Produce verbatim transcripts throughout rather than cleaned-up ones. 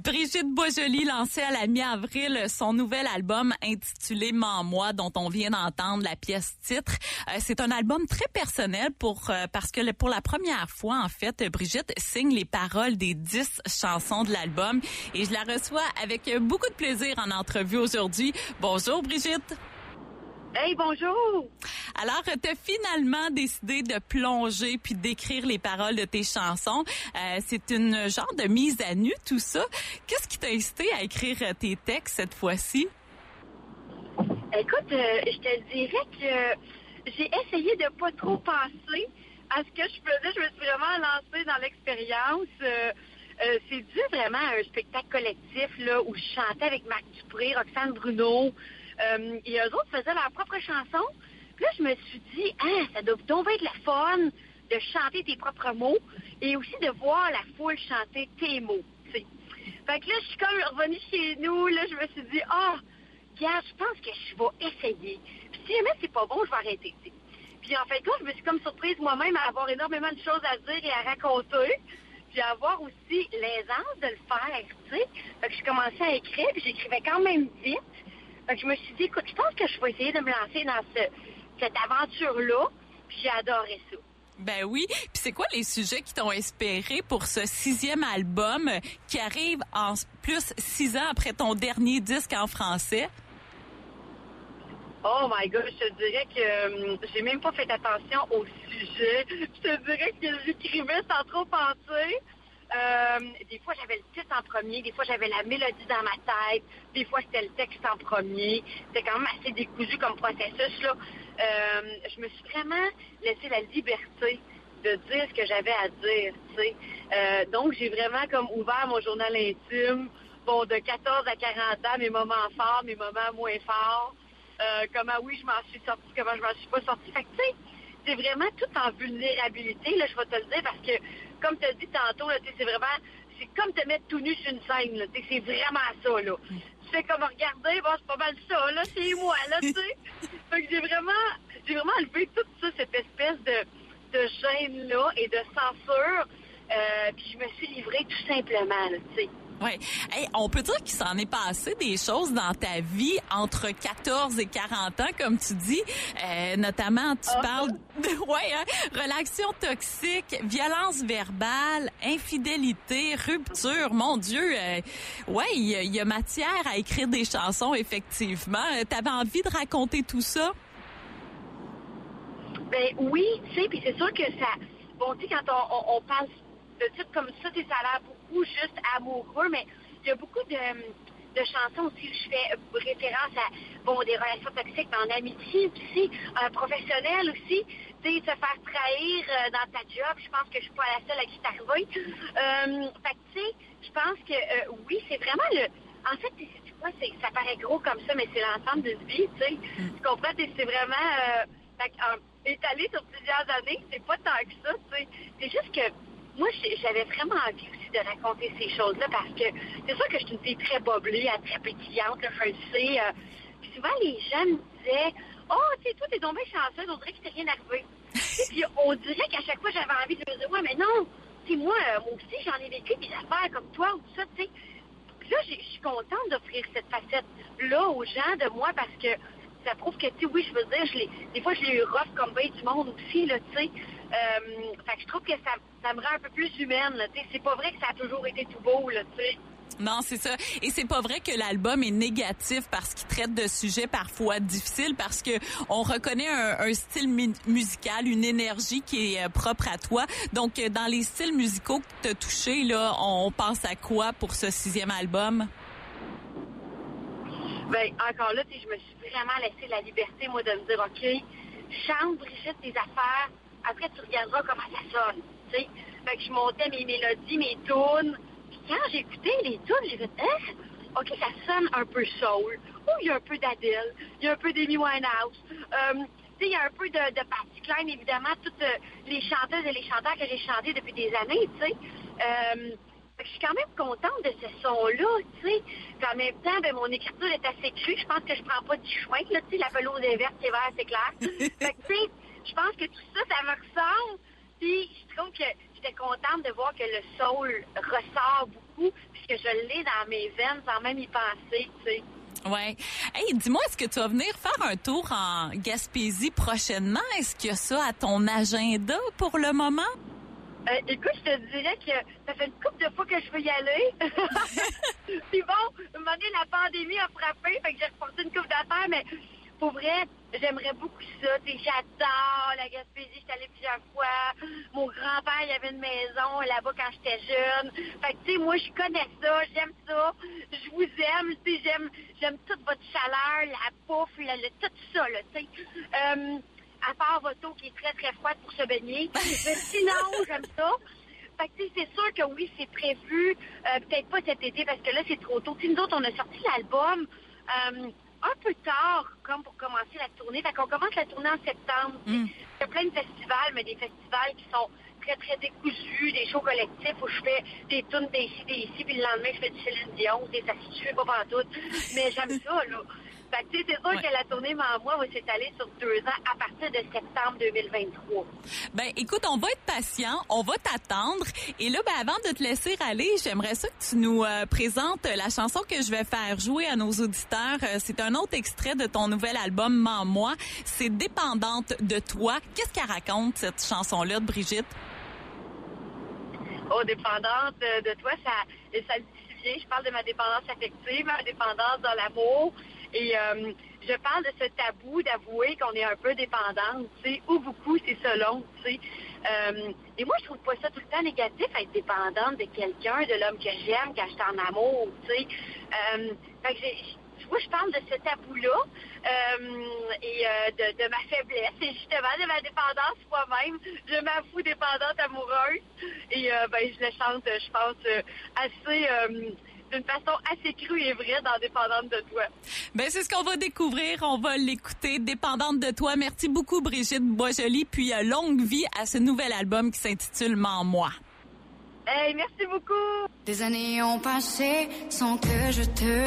Brigitte Boisjoli lançait à la mi-avril son nouvel album intitulé Mens-moi, dont on vient d'entendre la pièce titre. Euh, c'est un album très personnel pour euh, parce que le, pour la première fois, en fait, Brigitte signe les paroles des dix chansons de l'album et je la reçois avec beaucoup de plaisir en entrevue aujourd'hui. Bonjour Brigitte. Hey, bonjour! Alors, tu as finalement décidé de plonger puis d'écrire les paroles de tes chansons. Euh, c'est une genre de mise à nu, tout ça. Qu'est-ce qui t'a incité à écrire tes textes cette fois-ci? Écoute, euh, je te dirais que j'ai essayé de pas trop penser à ce que je faisais. Je me suis vraiment lancée dans l'expérience. Euh, euh, c'est dû vraiment à un spectacle collectif là où je chantais avec Marc Dupré, Roxane Bruno. Euh, et eux autres faisaient leur propre chanson. Puis là, je me suis dit, ah, ça doit donc être le fun de chanter tes propres mots et aussi de voir la foule chanter tes mots. T'sais. Fait que là, je suis comme revenue chez nous. Là, je me suis dit, ah, oh, regarde, je pense que je vais essayer. Puis si jamais c'est pas bon, je vais arrêter. T'sais. Puis en fait, quand je me suis comme surprise moi-même à avoir énormément de choses à dire et à raconter. Puis à avoir aussi l'aisance de le faire. T'sais. Fait que je commençais à écrire, puis j'écrivais quand même vite. Fait que je me suis dit, écoute, je pense que je vais essayer de me lancer dans ce, cette aventure-là, puis j'ai adoré ça. Ben oui. Puis c'est quoi les sujets qui t'ont inspiré pour ce sixième album qui arrive en plus six ans après ton dernier disque en français? Oh my God, je te dirais que euh, j'ai même pas fait attention au sujet. Je te dirais que j'écrivais sans trop penser. Euh, des fois, j'avais le titre en premier, des fois, j'avais la mélodie dans ma tête, des fois, c'était le texte en premier. C'était quand même assez décousu comme processus, là. Euh, je me suis vraiment laissé la liberté de dire ce que j'avais à dire, tu sais. Euh, donc, j'ai vraiment comme ouvert mon journal intime, bon, de quatorze à quarante ans, mes moments forts, mes moments moins forts, euh, comment, oui, je m'en suis sortie, comment je m'en suis pas sortie. Fait que, tu sais, c'est vraiment tout en vulnérabilité, là, je vais te le dire, parce que, comme tu as dit tantôt, là, c'est vraiment, c'est comme te mettre tout nu sur une scène, là, c'est vraiment ça, là. Tu fais comme regarder, bon, c'est pas mal ça, là, c'est moi, là, tu sais. Fait que j'ai vraiment, j'ai vraiment enlevé tout ça, cette espèce de, de gêne-là et de censure, euh, puis je me suis livrée tout simplement, là, tu sais. Ouais. Hey, on peut dire qu'il s'en est passé des choses dans ta vie entre quatorze et quarante ans, comme tu dis. Euh, notamment, tu uh-huh. parles de ouais, hein, relations toxiques, violence verbale, infidélité, rupture. Mon Dieu, euh, ouais, il y, y a matière à écrire des chansons, effectivement. T'avais envie de raconter tout ça? Ben oui, tu sais, puis c'est sûr que ça... Bon, tu sais, quand on, on, on parle de titres comme ça, ça a l'air beaucoup juste amoureux, mais il y a beaucoup de, de chansons aussi où je fais référence à, bon, des relations toxiques, mais en amitié aussi, euh, professionnelle aussi, tu sais, se faire trahir euh, dans ta job, je pense que je suis pas la seule à qui c'est arrivé. Euh, fait que, tu sais, je pense que, euh, oui, c'est vraiment le... En fait, c'est quoi, c'est, ça paraît gros comme ça, mais c'est l'ensemble d'une vie, tu sais. Mm. Tu comprends? C'est vraiment... Euh, fait, euh, étalé sur plusieurs années, c'est pas tant que ça, tu sais. C'est juste que moi, j'avais vraiment envie aussi de raconter ces choses-là parce que c'est sûr que je suis une fille très boblée, très pétillante, là, je le sais. Euh, puis souvent, les gens me disaient « Oh, tu sais, toi, t'es donc bien chanceuse, on dirait que t'es rien arrivé. » Puis on dirait qu'à chaque fois, j'avais envie de me dire « Ouais, mais non, tu sais, moi, euh, moi aussi, j'en ai vécu des affaires comme toi ou tout ça, tu sais. » Puis là, je suis contente d'offrir cette facette-là aux gens de moi parce que ça prouve que, tu sais, oui, je veux dire, je l'ai, des fois, je l'ai eu rough comme bien du monde aussi, là, tu sais. Euh, fait que je trouve que ça, ça me rend un peu plus humaine, là, tu sais. C'est pas vrai que ça a toujours été tout beau, là, tu sais. Non, c'est ça. Et c'est pas vrai que l'album est négatif parce qu'il traite de sujets parfois difficiles, parce que on reconnaît un, un style mu- musical, une énergie qui est euh, propre à toi. Donc, euh, dans les styles musicaux que t'as touchés, là, on pense à quoi pour ce sixième album? Ben, encore là, tu sais, je me suis vraiment laissé la liberté, moi, de me dire, OK, chante, Brigitte, tes affaires, après, tu regarderas comment ça sonne, tu sais. Fait que je montais mes mélodies, mes tunes, puis quand j'écoutais les tunes, j'ai fait, hein, OK, ça sonne un peu soul, ou il y a un peu d'Adele, il y a un peu d'Amy Winehouse, euh, tu sais, il y a un peu de, de Patsy Cline, évidemment, toutes euh, les chanteuses et les chanteurs que j'ai chantés depuis des années, tu sais. Euh, je suis quand même contente de ce son-là, tu sais. Puis en même temps, ben, mon écriture est assez crue. Je pense que je prends pas du chemin, là, tu sais. La pelouse est verte, c'est vert, c'est clair. Fait que, tu sais, je pense que tout ça, ça me ressemble. Puis je trouve que je j'étais contente de voir que le soul ressort beaucoup, puisque je l'ai dans mes veines sans même y penser, tu sais. Ouais. Hey, dis-moi, est-ce que tu vas venir faire un tour en Gaspésie prochainement? Est-ce qu'il y a ça à ton agenda pour le moment? Euh, écoute, je te dirais que ça fait une couple de fois que je veux y aller. Puis bon, à un moment donné, la pandémie a frappé, fait que j'ai reporté une couple d'affaires, mais pour vrai, j'aimerais beaucoup ça. T'sais, j'adore la Gaspésie, j'étais allée plusieurs fois. Mon grand-père, il avait une maison là-bas quand j'étais jeune. Fait que, tu sais, moi, je connais ça, j'aime ça. Je vous aime, tu sais, j'aime, j'aime toute votre chaleur, la bouffe, le, le, tout ça, là, tu sais. Euh, à part votre eau qui est très, très froide pour se baigner. Mais sinon, j'aime ça. Fait que, tu sais, c'est sûr que oui, c'est prévu. Euh, peut-être pas cet été, parce que là, c'est trop tôt. Tu sais, nous autres, on a sorti l'album euh, un peu tard, comme pour commencer la tournée. Fait qu'on commence la tournée en septembre. Mm. Il y a plein de festivals, mais des festivals qui sont très, très décousus, des shows collectifs où je fais des tunes des ici, des ici, puis le lendemain, je fais du Céline Dion. Ça se suit pas pantoute. Mais j'aime ça, là. Fait que, tu sais, c'est sûr ouais. que la tournée Maman va s'étaler sur deux ans à partir de septembre deux mille vingt-trois. Ben, écoute, on va être patient, on va t'attendre. Et là, ben, avant de te laisser aller, j'aimerais ça que tu nous euh, présentes la chanson que je vais faire jouer à nos auditeurs. Euh, c'est un autre extrait de ton nouvel album Maman. C'est Dépendante de toi. Qu'est-ce qu'elle raconte, cette chanson-là de Brigitte? Oh, Dépendante de toi, ça, ça me dit si bien. Je parle de ma dépendance affective, ma dépendance dans l'amour. Et euh, je parle de ce tabou d'avouer qu'on est un peu dépendante, tu sais, ou beaucoup, c'est selon, tu sais. Euh, et moi, je trouve pas ça tout le temps négatif, être dépendante de quelqu'un, de l'homme que j'aime, quand je suis en amour, tu sais. Euh, fait que j'ai, tu vois, je parle de ce tabou-là euh, et euh, de, de ma faiblesse et justement de ma dépendance moi-même. Je m'avoue dépendante amoureuse et euh, ben je le chante, je pense, assez... Euh, d'une façon assez crue et vraie dans Dépendante de toi. Ben c'est ce qu'on va découvrir, on va l'écouter, Dépendante de toi. Merci beaucoup Brigitte Boisjoli, puis euh, longue vie à ce nouvel album qui s'intitule Mens moi. Hey, merci beaucoup. Des années ont passé sans que je te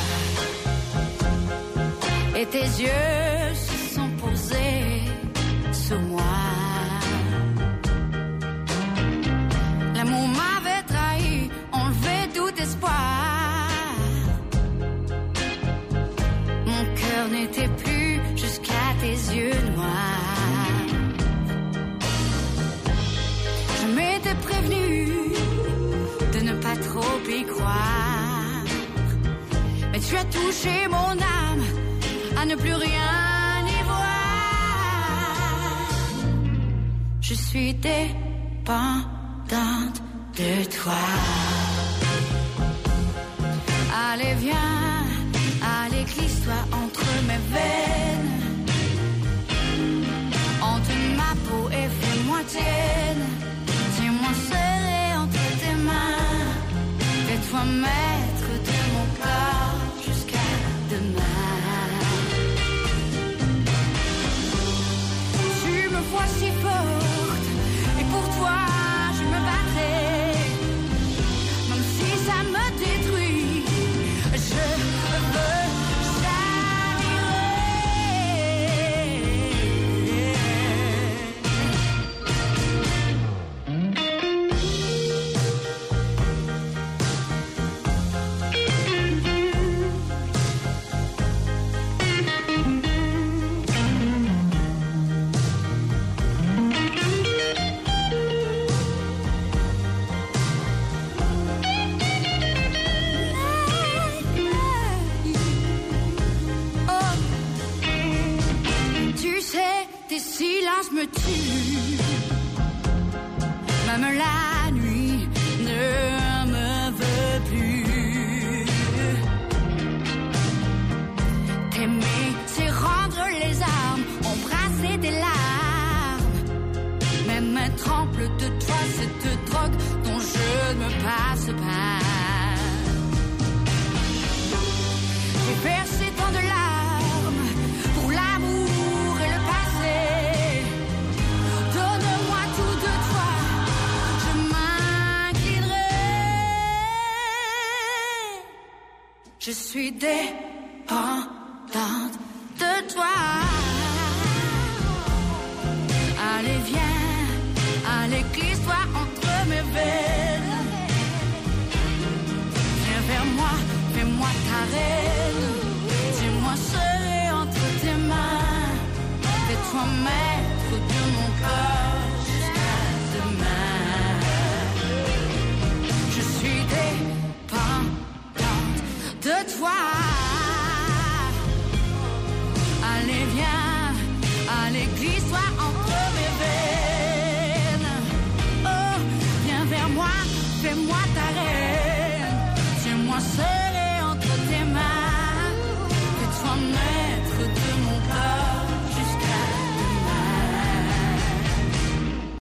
voie, et tes yeux se sont posés sur moi. L'amour m'avait trahi, enlevé tout espoir. Mon cœur n'était plus jusqu'à tes yeux noirs. Je m'étais prévenue de ne pas trop y croire, mais tu as touché mon âme à ne plus rien y voir. Je suis dépendante de toi. Allez viens, allez glisse-toi entre mes veines, entre ma peau et fais-moi tienne. Tiens-moi serré entre tes mains, fais-toi maître de mon corps jusqu'à demain. Tu me vois si forte et pour toi je me battrai, même si ça me détruit, je veux silence me tue, même la nuit ne me veut plus. T'aimer, c'est rendre les armes, embrasser des larmes, même un tremble de toi, cette drogue dont je ne me passe pas. J'ai versé tant de larmes pour l'amour et le passé. Donne-moi tout de toi, je m'inclinerai. Je suis dépendante de toi. Allez viens, allez glisse-toi entre fais-moi ta reine. Tiens-moi serré entre tes mains. Fais-toi maître de mon cœur jusqu'à demain. Je suis dépendante de toi. Allez, viens, allez, glisse-toi entre mes veines. Oh, viens vers moi, fais-moi ta